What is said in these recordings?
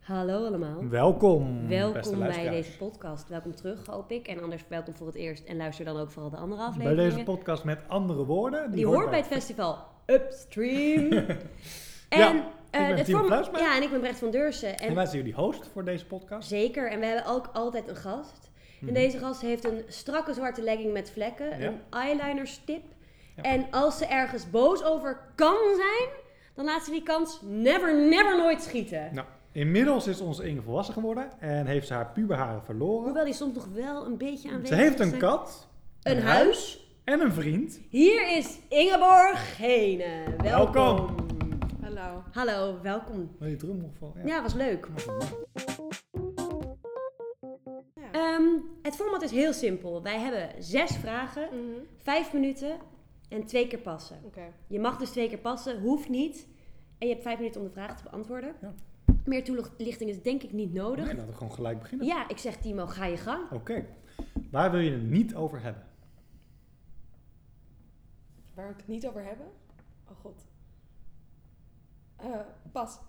Hallo allemaal. Welkom Welkom bij deze podcast. Welkom terug, hoop ik. En anders welkom voor het eerst. En luister dan ook vooral de andere afleveringen. Bij deze podcast met andere woorden. Die hoort bij het festival Upstream. En ik ben Timo Fluisma. Ja, en ik ben Brecht van Deursen. En wij zijn jullie host voor deze podcast. Zeker. En we hebben ook altijd een gast. En deze gast heeft een strakke zwarte legging met vlekken. Een eyeliner stip. Ja. En als ze ergens boos over kan zijn, dan laat ze die kans never nooit schieten. Nou, inmiddels is onze Inge volwassen geworden en heeft ze haar puberharen verloren. Hoewel die soms nog wel een beetje aanwezig is. Ze heeft een zijn. kat. Een huis. En een vriend. Hier is Ingeborg Gene. Welkom. Hallo. Hallo, welkom. Wil je drumgeval? Ja, was leuk. Het format is heel simpel. Wij hebben 6 vragen, 5 minuten en 2 keer passen. Okay. Je mag dus 2 keer passen, hoeft niet. En je hebt 5 minuten om de vraag te beantwoorden. Ja. Meer toelichting is denk ik niet nodig. Nee, laten we gewoon gelijk beginnen. Ja, ik zeg Timo, ga je gang. Oké. Waar wil je het niet over hebben? Waar wil ik het niet over hebben? Oh god. Pas.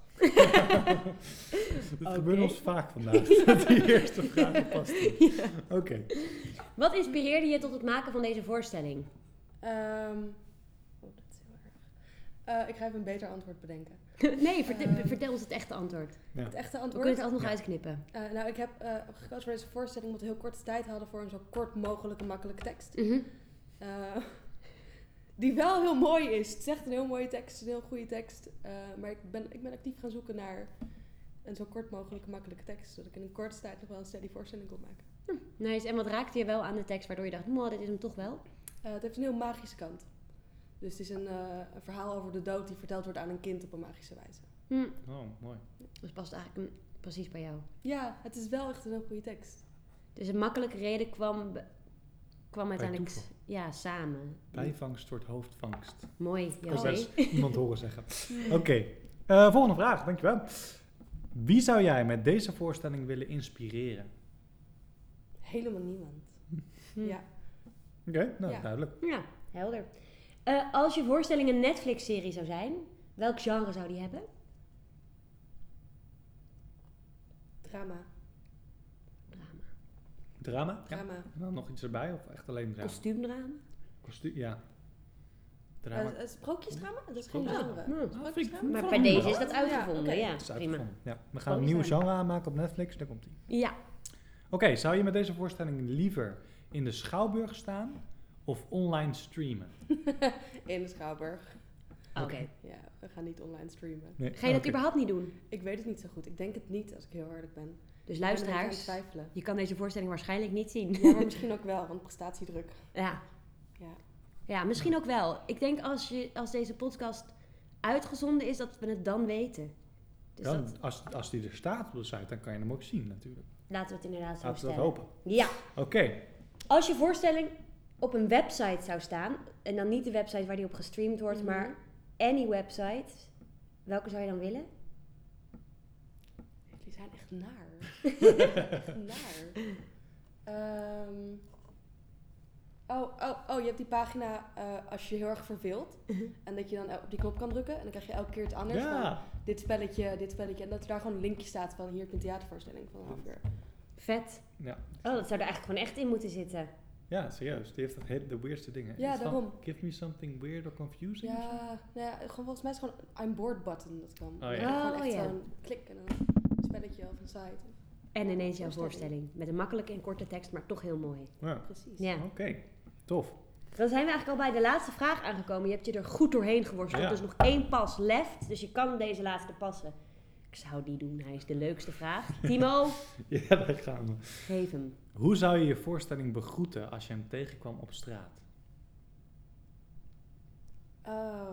Dat gebeurt ons vaak vandaag. Dat die eerste vraag past. Ja. Oké. Wat inspireerde je tot het maken van deze voorstelling? Dat is heel erg. Ik ga even een beter antwoord bedenken. Nee, vertel ons het echte antwoord. Ja. Het echte antwoord? We kunnen het altijd nog uitknippen. Ik heb gekozen voor deze voorstelling omdat we heel korte tijd hadden voor een zo kort mogelijke makkelijke tekst. Die wel heel mooi is. Het is echt een heel mooie tekst, een heel goede tekst. Maar ik ben actief gaan zoeken naar een zo kort mogelijke makkelijke tekst. Zodat ik in een korte tijd nog wel een steady voorstelling kon maken. Nice. En wat raakte je wel aan de tekst waardoor je dacht, dit is hem toch wel? Het heeft een heel magische kant. Dus het is een verhaal over de dood die verteld wordt aan een kind op een magische wijze. Oh, mooi. Dus past eigenlijk precies bij jou. Ja, het is wel echt een heel goede tekst. Dus een makkelijke reden kwam uiteindelijk samen. Bijvangst wordt hoofdvangst. Mooi, Ik heb eens iemand horen zeggen. Oké, volgende vraag, dankjewel. Wie zou jij met deze voorstelling willen inspireren? Helemaal niemand. Ja. Oké, duidelijk. Ja, helder. Als je voorstelling een Netflix-serie zou zijn, welk genre zou die hebben? Drama. Drama? Drama. Ja. En dan nog iets erbij of echt alleen drama? Kostuumdrama? Ja. Drama. Sprookjesdrama? Dat is geen genre. Maar bij deze is dat uitgevonden. Ja, prima. Ja. We gaan een nieuwe genre aanmaken op Netflix, daar komt ie. Ja. Oké, zou je met deze voorstelling liever in de Schouwburg staan of online streamen? In de Schouwburg. Oké. Ja, we gaan niet online streamen. Nee. Ga je dat überhaupt niet doen? Ik weet het niet zo goed. Ik denk het niet als ik heel eerlijk ben. Dus luisteraars, je kan deze voorstelling waarschijnlijk niet zien. Ja, maar misschien ook wel, want prestatiedruk. Ja, misschien ook wel. Ik denk als deze podcast uitgezonden is, dat we het dan weten. Dus dan, als die er staat op de site, dan kan je hem ook zien natuurlijk. Laten we het inderdaad zo Laten we stellen. dat hopen. Ja. Oké. Als je voorstelling op een website zou staan, en dan niet de website waar die op gestreamd wordt, maar any website, welke zou je dan willen? Die zijn echt naar. Echt naar. Je hebt die pagina als je heel erg verveelt. En dat je dan op die knop kan drukken. En dan krijg je elke keer het anders. Ja. Van dit spelletje. En dat er daar gewoon een linkje staat van hier heb je een theatervoorstelling van een half uur. Vet. Ja. Oh, dat zou er eigenlijk gewoon echt in moeten zitten. Ja, serieus. Die heeft de weirdste dingen. Ja, daarom. Give me something weird or confusing. Ja, volgens mij is het gewoon I'm bored button dat kan. Oh, ja. Gewoon echt zo'n klik en een spelletje of een site. En ineens jouw voorstelling. Met een makkelijke en korte tekst, maar toch heel mooi. Ja. Precies. Ja. Oké, tof. Dan zijn we eigenlijk al bij de laatste vraag aangekomen. Je hebt je er goed doorheen geworsteld. Ja. Dus nog 1 pas left. Dus je kan deze laatste passen. Ik zou die doen. Hij is de leukste vraag. Timo? Ja, daar gaan we. Geef hem. Hoe zou je je voorstelling begroeten als je hem tegenkwam op straat? Oh.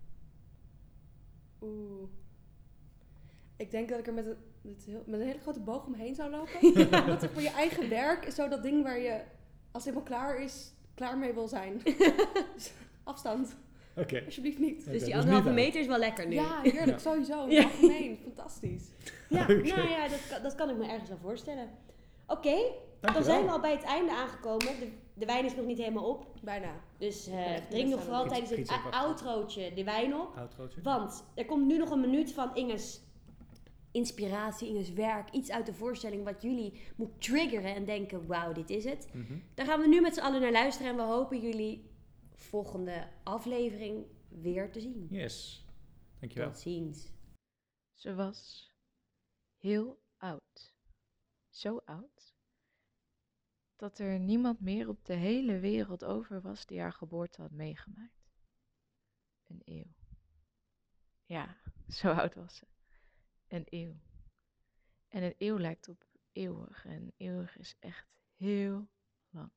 Ik denk dat ik er met een hele grote boog omheen zou lopen. Want voor je eigen werk is zo dat ding waar je, als het helemaal klaar is, klaar mee wil zijn. Dus afstand. Okay. Alsjeblieft niet. Dus die 1,5 meter is wel lekker nu. Ja, heerlijk. Sowieso. In het algemeen. Fantastisch. Ja, nou ja, dat kan ik me ergens wel voorstellen. Oké, dan zijn we al bij het einde aangekomen. De wijn is nog niet helemaal op. Bijna. Dus drink nog vooral tijdens het outrootje de wijn op. Outrootje. Want er komt nu nog een minuut van Inge's inspiratie in het werk, iets uit de voorstelling wat jullie moet triggeren en denken, wauw, dit is het. Daar gaan we nu met z'n allen naar luisteren en we hopen jullie volgende aflevering weer te zien. Yes, dankjewel. Tot ziens. Ze was heel oud. Zo oud dat er niemand meer op de hele wereld over was die haar geboorte had meegemaakt. Een eeuw. Ja, zo oud was ze. Een eeuw. En een eeuw lijkt op eeuwig en eeuwig is echt heel lang.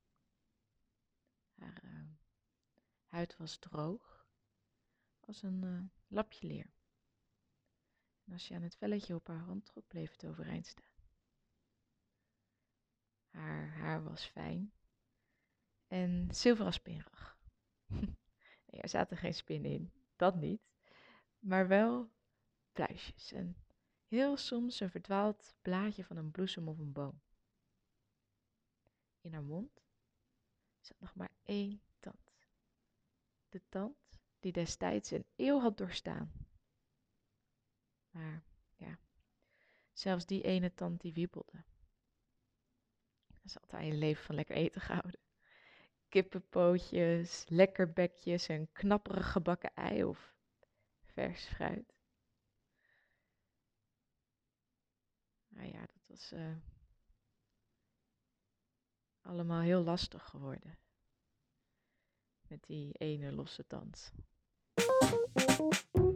Haar huid was droog als een lapje leer. En als je aan het velletje op haar hand trok, bleef het overeind staan. Haar haar was fijn en zilverasperig. Er zaten geen spinnen in, dat niet, maar wel pluisjes en heel soms een verdwaald blaadje van een bloesem of een boom. In haar mond zat nog maar 1 tand. De tand die destijds een eeuw had doorstaan. Maar ja, zelfs die ene tand die wiebelde. Ze had haar hele leven van lekker eten gehouden. Kippenpootjes, lekkerbekjes, een knapperig gebakken ei of vers fruit. Nou ja, dat was allemaal heel lastig geworden. Met die ene losse tand.